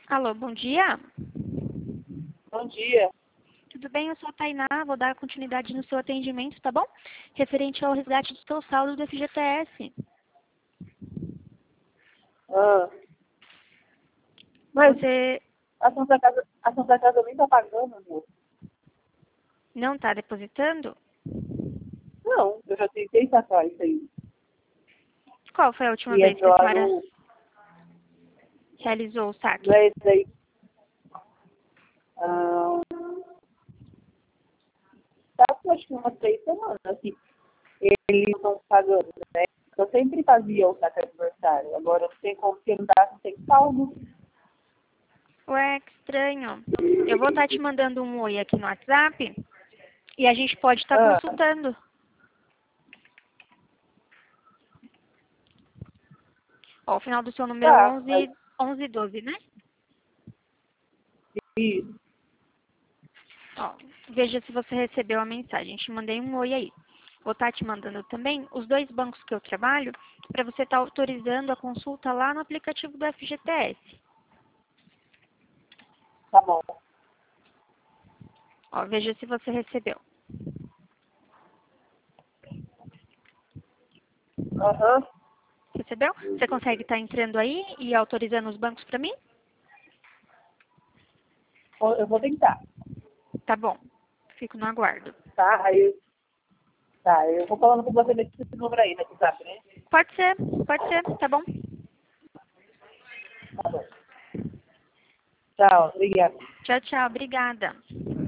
Alô, bom dia. Bom dia. Tudo bem? Eu sou a Tainá, vou dar continuidade no seu atendimento, tá bom? Referente ao resgate do seu saldo do FGTS. Mas Você a Santa Casa nem tá pagando, amor. não está depositando? Não, eu já tentei sacar isso aí. Qual foi a última E vez que entrou a lá senhora no... realizou o saque? Não é esse daí. Tá, acho que umas 3 semanas, assim. Eles estão pagando, né? Eu sempre fazia o saque aniversário. Agora não tem como que não dá, não tem saldo. Ué, que estranho. Eu vou estar te mandando um oi aqui no WhatsApp e a gente pode estar Ah, consultando. Ó, o final do seu número é tá, 11, 1112, né? isso. Ó, veja se você recebeu a mensagem. Te mandei um oi aí. Vou estar te mandando também os 2 bancos que eu trabalho para você estar autorizando a consulta lá no aplicativo do FGTS. Tá bom. Ó, veja se você recebeu. Aham. Recebeu? Você consegue estar entrando aí e autorizando os bancos para mim? Eu vou tentar, Tá bom. Fico no aguardo. tá? Tá, eu vou falando com você nesse número aí, né? Que sabe, né? Pode ser, tá bom? Tá bom. Tchau, obrigada. Tchau, tchau. Obrigada.